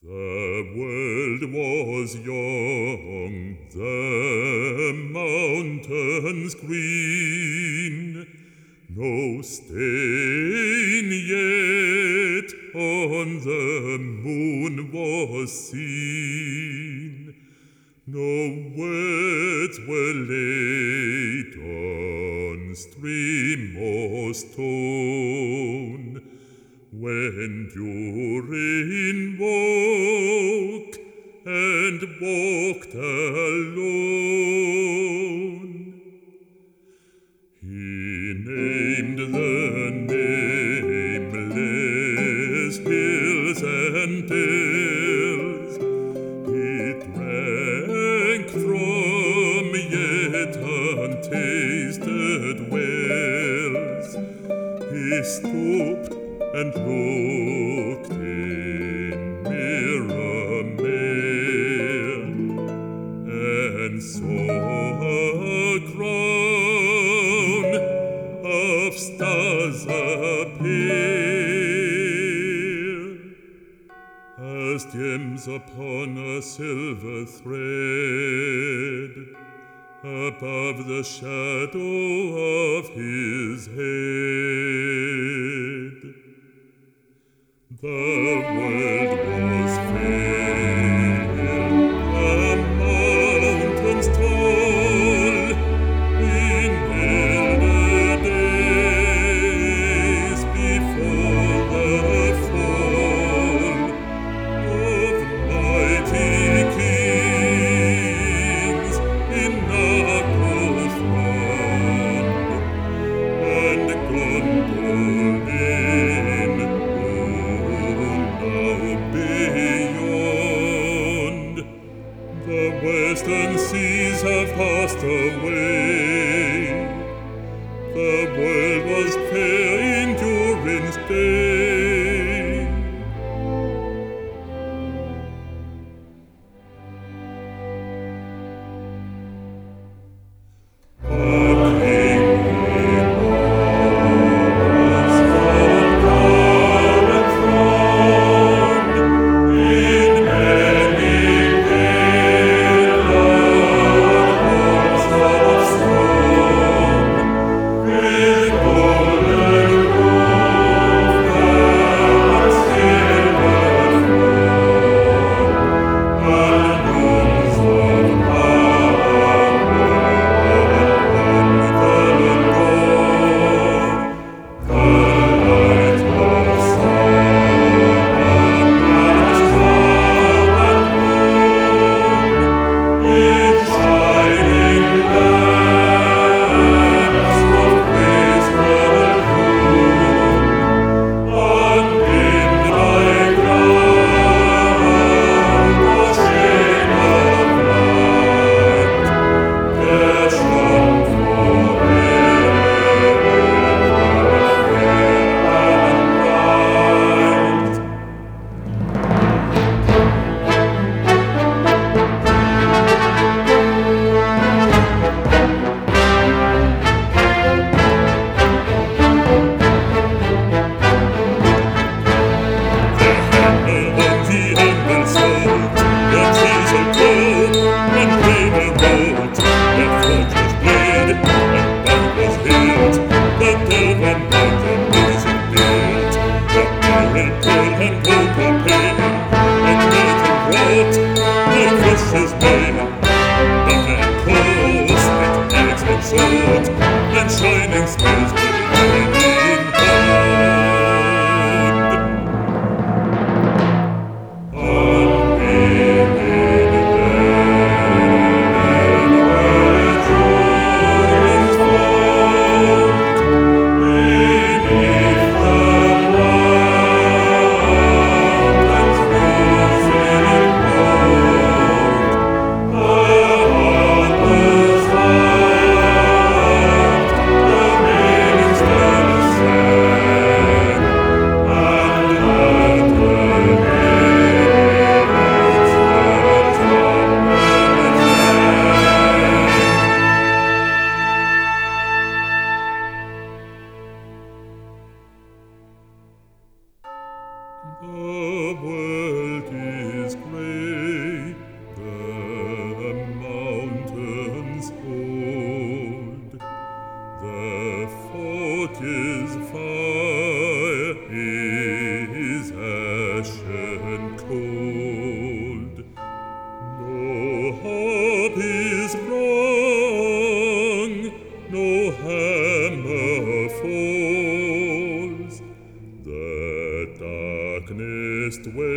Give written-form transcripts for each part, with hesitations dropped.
The world was young, the mountains green, no stain yet on the moon was seen, no words were laid on stream or stone, when Durin woke and walked alone. He named the nameless hills and dales. He drank from yet untasted wells. He stooped and looked in Mirror-mare, and saw a crown of stars appear, as gems upon a silver thread, above the shadow of his head. The world was fair, the mountains tall, in elder days before the fall of mighty kings in Nargothrond, and Gondolin, beyond. The western seas have passed away. The world was fair in Durin's day. A kingly was found far enthroned in many pillars of and cold. No harp is wrong, no hammer falls. The darkness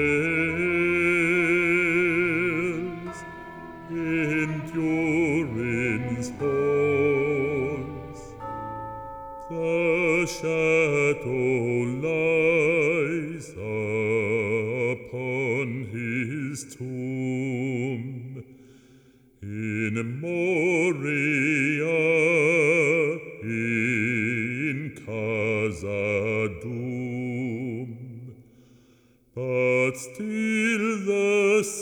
dwells in Turin's halls. The shadow lies upon his tomb in Moria, in Khazad-dûm. But still the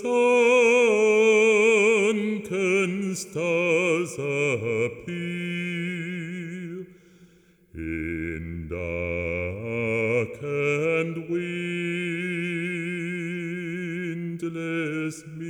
sunken stars appear in dark and windless